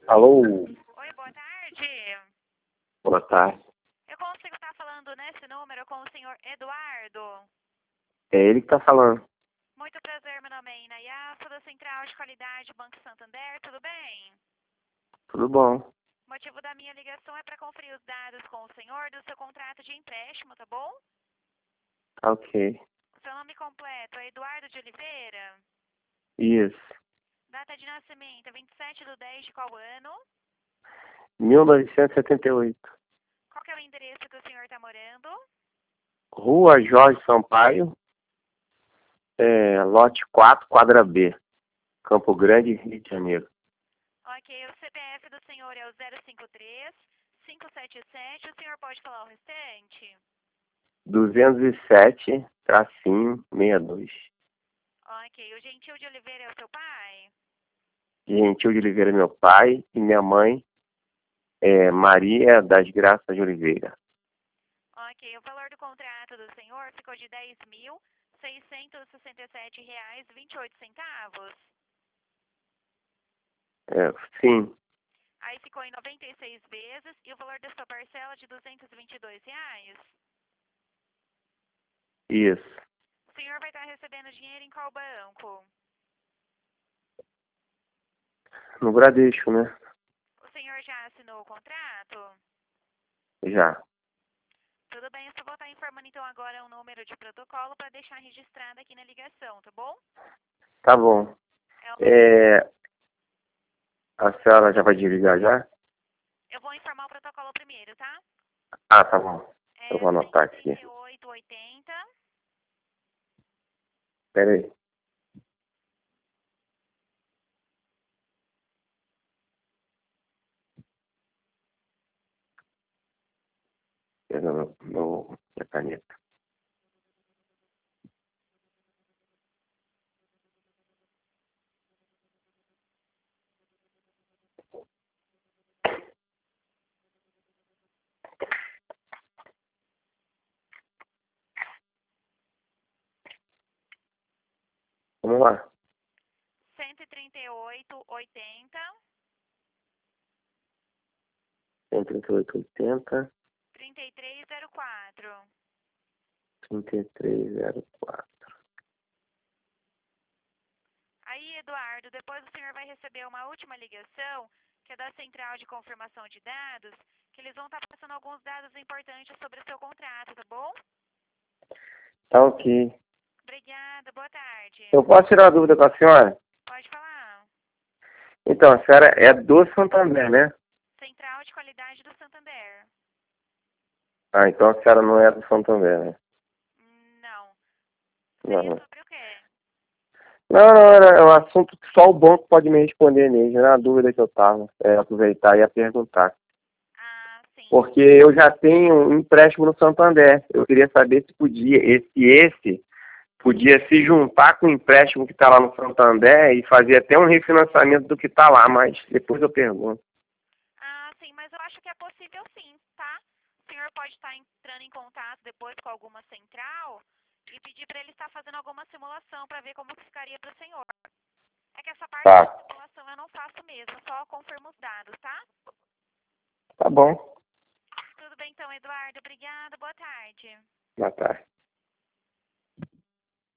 Alô, Oi, boa tarde. boa tarde. Eu consigo estar falando nesse número com o senhor Eduardo? É ele que tá falando. Muito prazer, meu nome é Inaya, sou da Central de Qualidade Banco Santander, tudo bem? Tudo bom? O motivo da minha ligação é para conferir os dados com o senhor do seu contrato de empréstimo, tá bom? Tá ok. O seu nome completo é Eduardo de Oliveira? Isso. Data de nascimento é 27/10 de qual ano? 1978. Qual que é o endereço que o senhor está morando? Rua Jorge Sampaio, lote 4, quadra B. Campo Grande, Rio de Janeiro. Ok, o CPF do senhor é o 053-577, o senhor pode falar o restante? 207-62. Ok, o Gentil de Oliveira é o seu pai? Gentil de Oliveira, meu pai, e minha mãe é Maria das Graças de Oliveira. Ok, o valor do contrato do senhor ficou de R$ 10.667,28. Sim, Aí ficou em 96 vezes e o valor da sua parcela de R$ 222. isso. O senhor vai estar recebendo dinheiro em qual banco? No Bradesco, né? O senhor já assinou o contrato? Já. Tudo bem, eu só vou estar informando então agora um número de protocolo para deixar registrado aqui na ligação, tá bom? Tá bom. É o número... A senhora já vai desligar já? Eu vou informar o protocolo primeiro, tá? Ah, tá bom. Eu É vou anotar aqui. 13880. Pera aí. Pega minha caneta. Vamos lá. 13880 13880 3304. 3304. Aí, Eduardo, depois o senhor vai receber uma última ligação, que é da Central de Confirmação de Dados, que eles vão estar passando alguns dados importantes sobre o seu contrato, tá bom? Tá ok. Obrigada, boa tarde. Eu posso tirar uma dúvida com a senhora? Pode falar. Então, a senhora é do Santander, né? Central de Qualidade do Santander. Ah, então a senhora não é do Santander, né? Não. Seria Não. sobre o quê? Não, é um assunto que só o banco pode me responder mesmo. Era a dúvida que eu tava. Aproveitar e ia perguntar. Ah, sim. Porque eu já tenho um empréstimo no Santander. Eu queria saber se podia, esse podia se juntar com o empréstimo que está lá no Santander e fazer até um refinanciamento do que está lá, mas depois eu pergunto. Ah, sim, mas eu acho que é possível sim, tá? O senhor pode estar entrando em contato depois com alguma central e pedir para ele estar fazendo alguma simulação para ver como que ficaria para o senhor. É que essa parte Tá, de simulação eu não faço mesmo, só confirmo os dados, tá? tá bom. Tudo bem então, Eduardo. Obrigada, boa tarde. Boa tarde.